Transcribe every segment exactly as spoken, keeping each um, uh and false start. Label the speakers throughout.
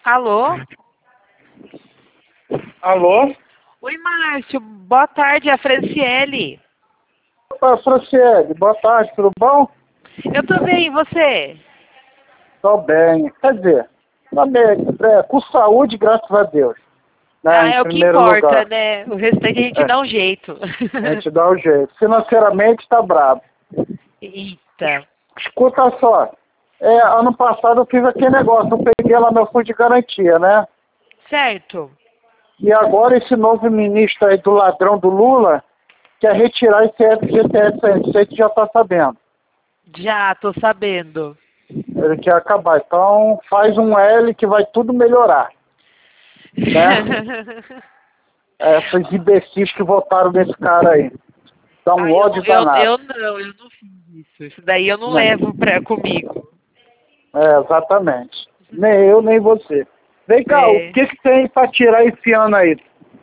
Speaker 1: Alô?
Speaker 2: Alô?
Speaker 1: Oi, Márcio. Boa tarde, é a Franciele.
Speaker 2: Opa, Franciele, boa tarde, tudo bom?
Speaker 1: Eu tô bem, e você?
Speaker 2: Tô bem. Quer dizer, na média, é, com saúde, graças a Deus. Né,
Speaker 1: Ah,
Speaker 2: em
Speaker 1: é o que
Speaker 2: primeiro
Speaker 1: importa,
Speaker 2: lugar.
Speaker 1: né? O restante a gente
Speaker 2: É,
Speaker 1: dá um jeito.
Speaker 2: a gente dá o jeito. Financeiramente tá brabo.
Speaker 1: Eita.
Speaker 2: Escuta só. É, ano passado eu fiz aquele negócio, eu peguei lá meu fundo de garantia, né?
Speaker 1: Certo.
Speaker 2: E agora esse novo ministro aí do ladrão do Lula quer retirar esse F G T S aí, você que já tá sabendo.
Speaker 1: Já, tô sabendo.
Speaker 2: Ele quer acabar. Então faz um L que vai tudo melhorar. Né? Essas imbecis que votaram nesse cara aí. Dá um
Speaker 1: Ah, eu,
Speaker 2: ódio
Speaker 1: não- eu,
Speaker 2: danado.
Speaker 1: eu não, eu não fiz isso. Isso daí eu não
Speaker 2: Não.
Speaker 1: levo pra, comigo.
Speaker 2: É, exatamente. Nem eu, nem você. Vem cá, o
Speaker 1: É.
Speaker 2: que, que tem pra tirar esse ano aí?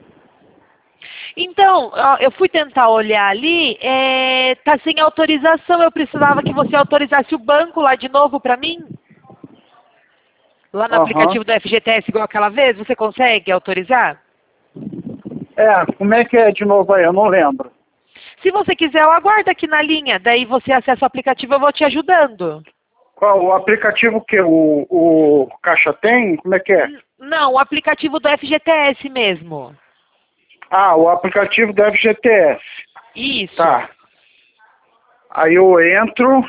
Speaker 1: Então, ó, eu fui tentar olhar ali, é, tá sem autorização. Eu precisava que você autorizasse o banco lá de novo pra mim. Lá no
Speaker 2: Aham.
Speaker 1: aplicativo do F G T S igual aquela vez, você consegue autorizar?
Speaker 2: É, como é que é de novo aí? Eu não lembro.
Speaker 1: Se você quiser, eu aguardo aqui na linha. Daí você acessa o aplicativo, eu vou te ajudando.
Speaker 2: Qual o aplicativo que o, o Caixa tem? Como é que é?
Speaker 1: N- Não, o aplicativo do F G T S mesmo.
Speaker 2: Ah, o aplicativo do F G T S.
Speaker 1: Isso.
Speaker 2: Tá. Aí eu entro.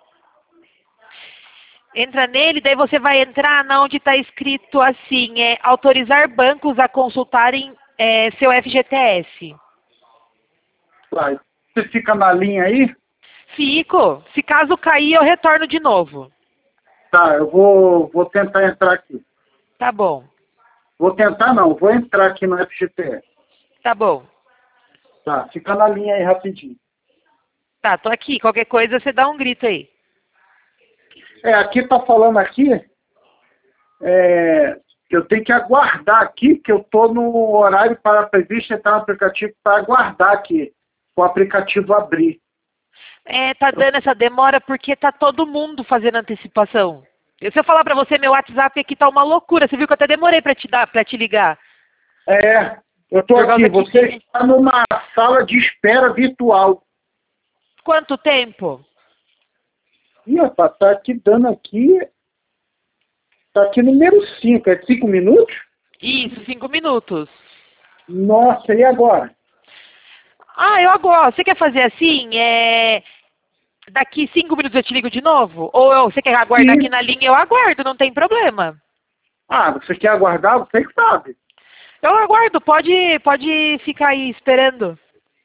Speaker 1: Entra nele, daí você vai entrar na onde está escrito assim, é autorizar bancos a consultarem é, seu F G T S.
Speaker 2: Vai. Você fica na linha aí?
Speaker 1: Fico. Se caso cair, eu retorno de novo.
Speaker 2: Tá, eu vou, vou tentar entrar aqui.
Speaker 1: Tá bom.
Speaker 2: Vou tentar não, vou entrar aqui no F G T S.
Speaker 1: Tá bom.
Speaker 2: Tá, fica na linha aí rapidinho.
Speaker 1: Tá, tô aqui. Qualquer coisa, você dá um grito aí.
Speaker 2: É, aqui tá falando aqui, é, que eu tenho que aguardar aqui, que eu tô no horário para previsto entrar no aplicativo para aguardar aqui, o aplicativo abrir.
Speaker 1: É, tá dando essa demora porque tá todo mundo fazendo antecipação. E se eu falar pra você, meu WhatsApp aqui tá uma loucura. Você viu que eu até demorei pra te dar, para te ligar.
Speaker 2: É, eu tô
Speaker 1: Por
Speaker 2: aqui,
Speaker 1: causa que
Speaker 2: você
Speaker 1: tem...
Speaker 2: está numa sala de espera virtual.
Speaker 1: Quanto tempo?
Speaker 2: Ih, rapaz, tá aqui dando aqui, tá aqui número cinco, é cinco minutos?
Speaker 1: Isso, cinco minutos.
Speaker 2: Nossa, e agora?
Speaker 1: Ah, eu agora. Você quer fazer assim? É... Daqui cinco minutos eu te ligo de novo? Ou eu- você quer aguardar aqui
Speaker 2: Sim.
Speaker 1: na linha? Eu aguardo, não tem problema.
Speaker 2: Ah, você quer aguardar? Você que sabe.
Speaker 1: Eu aguardo, pode, pode ficar aí esperando.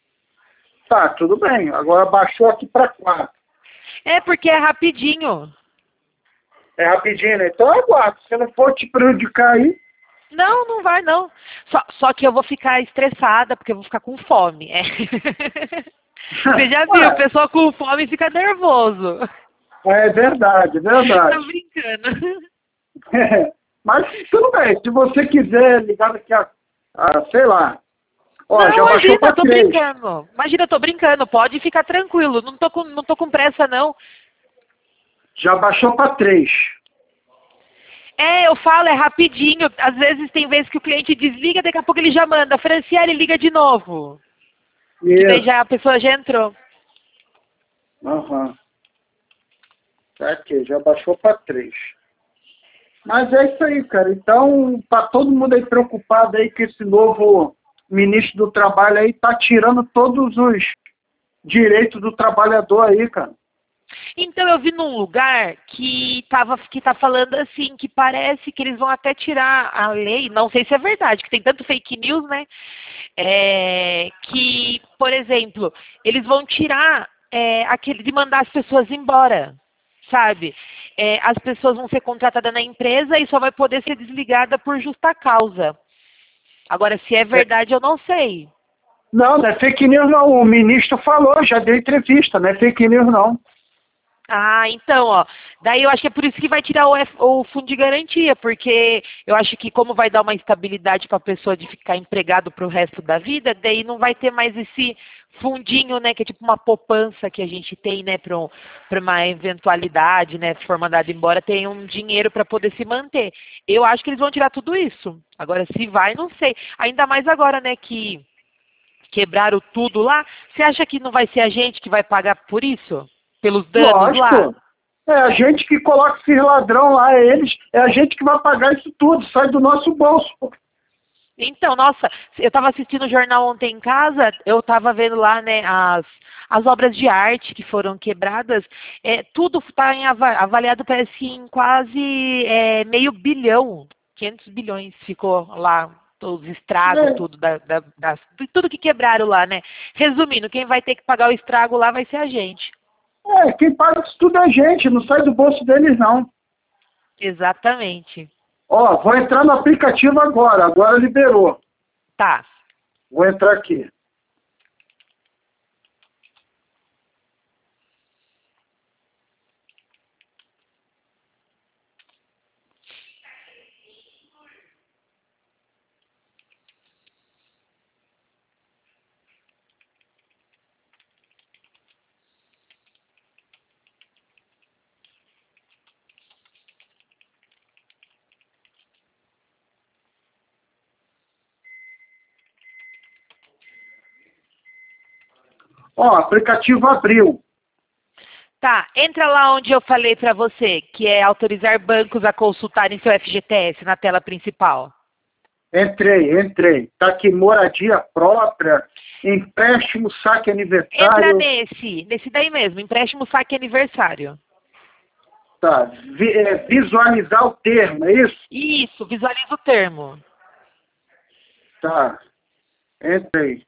Speaker 2: Tá, tudo bem. Agora baixou aqui para quatro.
Speaker 1: É porque é rapidinho.
Speaker 2: É rapidinho, né? Então eu aguardo. Se não for te prejudicar aí.
Speaker 1: Não, não vai não. Só, só que eu vou ficar estressada, porque eu vou ficar com fome. É. Você já viu,
Speaker 2: Ué,
Speaker 1: pessoa com fome fica nervoso.
Speaker 2: é verdade, é
Speaker 1: Tô
Speaker 2: verdade.
Speaker 1: brincando.
Speaker 2: É, mas tudo bem. Se você quiser ligar daqui a, a sei lá. Ó,
Speaker 1: Não,
Speaker 2: já baixou
Speaker 1: imagina, eu
Speaker 2: para
Speaker 1: tô
Speaker 2: três.
Speaker 1: brincando. Imagina, eu tô brincando, pode ficar tranquilo. Não tô com, não tô com pressa, não.
Speaker 2: Já baixou para três.
Speaker 1: É, eu falo, é rapidinho. Às vezes tem vezes que o cliente desliga, daqui a pouco ele já manda. Franciele, liga de novo. Que daí
Speaker 2: Isso.
Speaker 1: já a pessoa já entrou.
Speaker 2: Aham. Tá aqui, já baixou para três. Mas é isso aí, cara. Então, tá todo mundo aí preocupado aí que esse novo ministro do Trabalho aí tá tirando todos os direitos do trabalhador aí, cara.
Speaker 1: Então eu vi num lugar que tava, que tá falando assim, que parece que eles vão até tirar a lei, não sei se é verdade, que tem tanto fake news, né? É, que, por exemplo, eles vão tirar é, aquele de mandar as pessoas embora, sabe? É, as pessoas vão ser contratadas na empresa e só vai poder ser desligada por justa causa. Agora, se é
Speaker 2: É,
Speaker 1: verdade, eu não sei.
Speaker 2: não, não é fake news não. O ministro falou, já deu entrevista, não é fake news não.
Speaker 1: Ah, então, ó, daí eu acho que é por isso que vai tirar o, F- o fundo de garantia, porque eu acho que como vai dar uma estabilidade para a pessoa de ficar empregado para o resto da vida, daí não vai ter mais esse fundinho, né, que é tipo uma poupança que a gente tem, né, para um, para uma eventualidade, né, se for mandado embora, tem um dinheiro para poder se manter. Eu acho que eles vão tirar tudo isso. Agora, se vai, não sei. Ainda mais agora, né, que quebraram tudo lá, você acha que não vai ser a gente que vai pagar por isso? Pelos danos lá?
Speaker 2: Lógico. É a gente que coloca esses ladrão lá, é eles, é a gente que vai pagar isso tudo, sai do nosso bolso.
Speaker 1: Então, nossa, eu estava assistindo o jornal ontem em casa, eu estava vendo lá, né, as, as obras de arte que foram quebradas, é, tudo está avaliado, parece, em quase é, meio bilhão, quinhentos bilhões ficou lá, os estragos,
Speaker 2: É,
Speaker 1: tudo, da, da, das- tudo que quebraram lá, né? Resumindo, quem vai ter que pagar o estrago lá vai ser a gente.
Speaker 2: é, quem paga isso tudo é a gente, não sai do bolso deles não.
Speaker 1: Exatamente.
Speaker 2: Ó, vou entrar no aplicativo agora, agora liberou.
Speaker 1: Tá.
Speaker 2: Vou entrar aqui. Ó, o aplicativo abriu.
Speaker 1: Tá, entra lá onde eu falei para você, que é autorizar bancos a consultarem seu F G T S na tela principal.
Speaker 2: Entrei, entrei. Tá aqui, moradia própria, empréstimo, saque
Speaker 1: Entra
Speaker 2: aniversário.
Speaker 1: nesse, nesse daí mesmo, empréstimo saque aniversário.
Speaker 2: Tá, vi- é, visualizar o termo, é isso?
Speaker 1: Isso, visualiza o termo.
Speaker 2: Tá, entrei.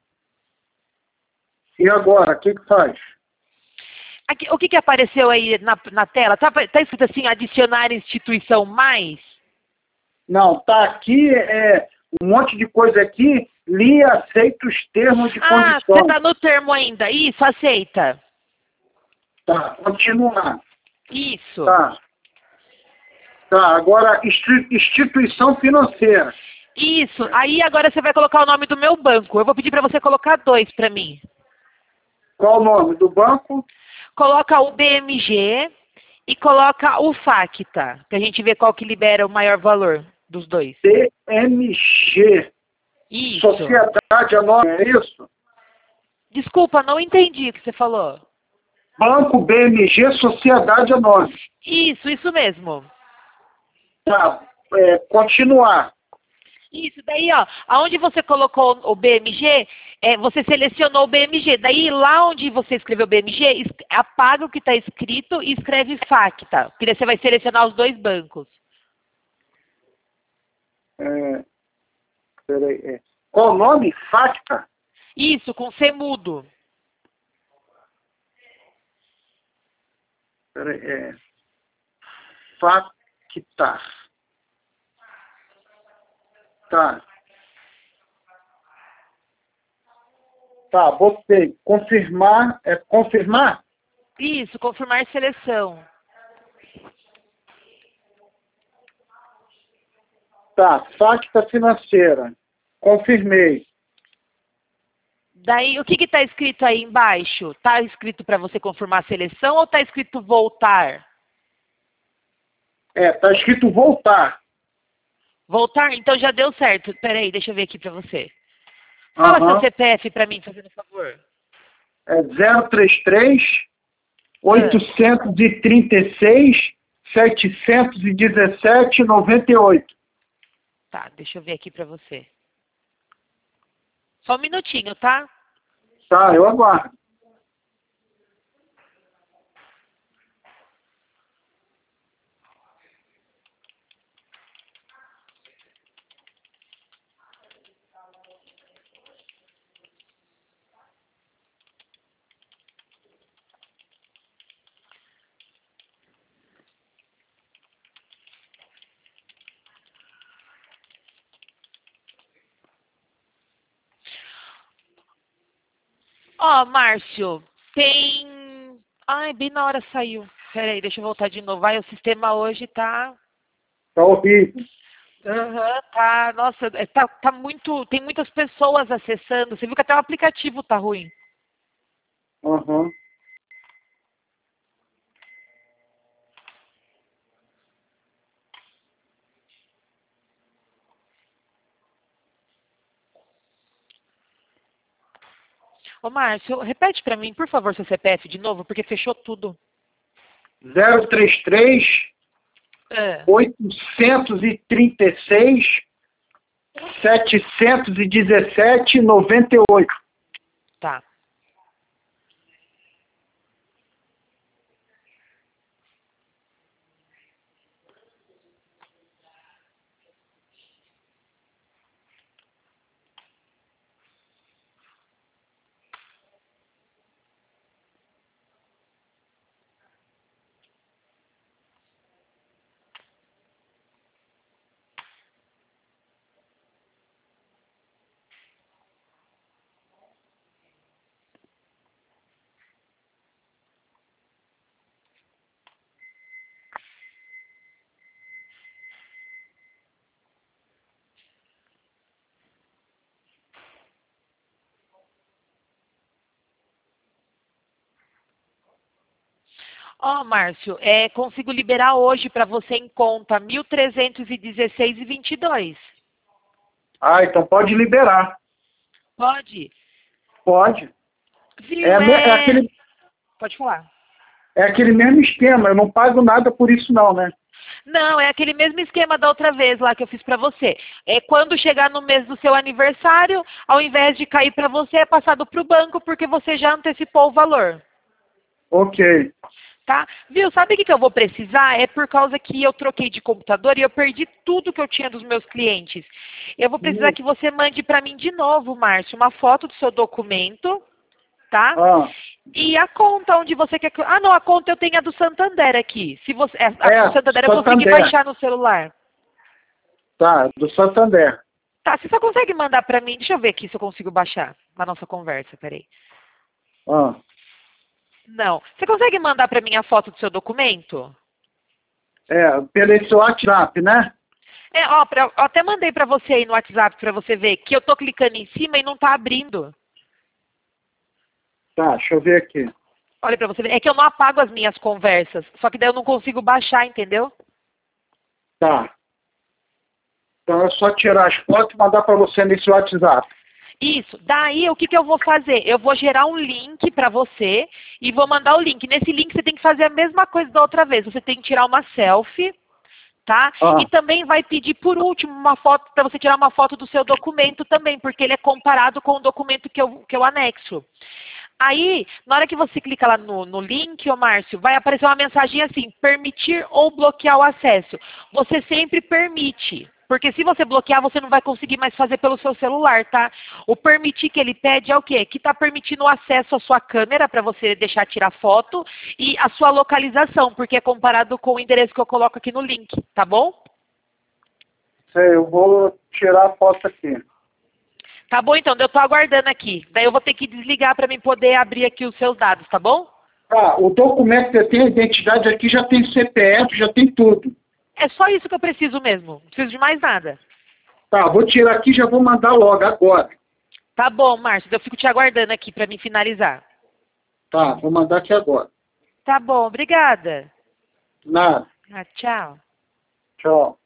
Speaker 2: E agora, o que que faz?
Speaker 1: Aqui, o que, que apareceu aí na, na tela? Tá, tá escrito assim, adicionar instituição mais?
Speaker 2: Não, tá aqui, é, um monte de coisa aqui, li e aceito os termos de
Speaker 1: Ah, você
Speaker 2: condições.
Speaker 1: tá no termo ainda. Isso, aceita.
Speaker 2: Tá, continuar.
Speaker 1: Isso.
Speaker 2: Tá, tá, agora institu- instituição financeira.
Speaker 1: Isso. Aí agora você vai colocar o nome do meu banco. Eu vou pedir para você colocar dois para mim.
Speaker 2: Qual o nome do banco?
Speaker 1: Coloca o B M G e coloca o Facta, que a gente vê qual que libera o maior valor dos dois.
Speaker 2: B M G.
Speaker 1: Isso.
Speaker 2: Sociedade Anônima, é isso?
Speaker 1: Desculpa, não entendi o que você falou.
Speaker 2: Banco B M G Sociedade Anônima.
Speaker 1: Isso, isso mesmo.
Speaker 2: Tá, é, continuar.
Speaker 1: Isso, daí, ó, aonde você colocou o B M G, é, você selecionou o B M G. Daí, lá onde você escreveu B M G, es- apaga o que está escrito e escreve Facta. Porque daí você vai selecionar os dois bancos.
Speaker 2: É, peraí, é. Qual o nome? Facta?
Speaker 1: Isso, com C mudo.
Speaker 2: Peraí, é. Facta. Tá. Tá, botei. Confirmar. É confirmar?
Speaker 1: Isso, confirmar seleção.
Speaker 2: Tá, Facta financeira. Confirmei.
Speaker 1: Daí, o que está escrito aí embaixo? Está escrito para você confirmar a seleção ou está escrito voltar?
Speaker 2: É, tá escrito voltar.
Speaker 1: Voltar? Então já deu certo. Peraí, deixa eu ver aqui para você. Fala seu
Speaker 2: Aham.
Speaker 1: C P F para mim, fazendo favor.
Speaker 2: É zero três três,
Speaker 1: Ah,
Speaker 2: oitocentos e trinta e seis, setecentos e dezessete, noventa e oito.
Speaker 1: tá, deixa eu ver aqui para você. Só um minutinho, tá?
Speaker 2: Tá, eu aguardo.
Speaker 1: Ó, Márcio, tem... Ai, bem na hora saiu. Peraí, deixa eu voltar de novo. Vai, o sistema hoje tá...
Speaker 2: Tá horrível.
Speaker 1: Aham, tá, nossa, é, tá, tá muito, tem muitas pessoas acessando. Você viu que até o aplicativo tá ruim.
Speaker 2: Aham.
Speaker 1: Ô, Márcio, repete pra mim, por favor, seu C P F de novo, porque fechou tudo.
Speaker 2: zero três três,
Speaker 1: É.
Speaker 2: oitocentos e trinta e seis, setecentos e dezessete, noventa e oito.
Speaker 1: Tá. Ó, Márcio, é, consigo liberar hoje para você em conta mil trezentos e dezesseis e vinte e dois.
Speaker 2: Ah, então pode liberar.
Speaker 1: Pode?
Speaker 2: Pode.
Speaker 1: Viu,
Speaker 2: É, me- é
Speaker 1: é...
Speaker 2: aquele,
Speaker 1: Pode falar.
Speaker 2: é aquele mesmo esquema, eu não pago nada por isso não, né?
Speaker 1: Não, é aquele mesmo esquema da outra vez lá que eu fiz para você. É quando chegar no mês do seu aniversário, ao invés de cair para você, é passado para o banco porque você já antecipou o valor.
Speaker 2: Ok.
Speaker 1: Tá? Viu? Sabe o que que eu vou precisar? É por causa que eu troquei de computador e eu perdi tudo que eu tinha dos meus clientes. Eu vou precisar
Speaker 2: Hum.
Speaker 1: que você mande para mim de novo, Márcio, uma foto do seu documento, tá?
Speaker 2: Ah,
Speaker 1: E a conta onde você quer que... Ah, não, a conta eu tenho a do Santander aqui. Se você... A
Speaker 2: é,
Speaker 1: do Santander eu consegui
Speaker 2: Santander.
Speaker 1: baixar no celular.
Speaker 2: Tá, do Santander.
Speaker 1: Tá, você só consegue mandar para mim... Deixa eu ver aqui se eu consigo baixar na nossa conversa, peraí.
Speaker 2: Ah,
Speaker 1: Não. Você consegue mandar para mim a foto do seu documento?
Speaker 2: é, pelo esse WhatsApp, né?
Speaker 1: É, ó, pra, eu até mandei pra você aí no WhatsApp pra você ver que eu tô clicando em cima e não tá abrindo.
Speaker 2: Tá, deixa eu ver aqui.
Speaker 1: Olha pra você ver. É que eu não apago as minhas conversas. Só que daí eu não consigo baixar, entendeu?
Speaker 2: Tá. Então é só tirar as fotos e mandar para você nesse WhatsApp.
Speaker 1: Isso. Daí o que, que eu vou fazer? Eu vou gerar um link pra você e vou mandar o link. Nesse link você tem que fazer a mesma coisa da outra vez. Você tem que tirar uma selfie, tá?
Speaker 2: Ah.
Speaker 1: E também vai pedir por último uma foto para você tirar uma foto do seu documento também, porque ele é comparado com o documento que eu, que eu anexo. Aí, na hora que você clica lá no, no link, ô Márcio, vai aparecer uma mensagem assim, permitir ou bloquear o acesso. Você sempre permite, porque se você bloquear, você não vai conseguir mais fazer pelo seu celular, tá? O permitir que ele pede é o quê? Que está permitindo o acesso à sua câmera para você deixar tirar foto e a sua localização, porque é comparado com o endereço que eu coloco aqui no link, tá bom?
Speaker 2: Sei, eu vou tirar a foto aqui.
Speaker 1: Tá bom, então, eu tô aguardando aqui. Daí eu vou ter que desligar para mim poder abrir aqui os seus dados, tá bom?
Speaker 2: Tá, o documento que eu tenho, a identidade aqui já tem C P F, já tem tudo.
Speaker 1: É só isso que eu preciso mesmo. Não preciso de mais nada.
Speaker 2: Tá, vou tirar aqui e já vou mandar logo, agora.
Speaker 1: Tá bom, Márcio. Eu fico te aguardando aqui para mim finalizar.
Speaker 2: Tá, vou mandar aqui agora.
Speaker 1: Tá bom, obrigada.
Speaker 2: Nada.
Speaker 1: Ah, tchau.
Speaker 2: Tchau.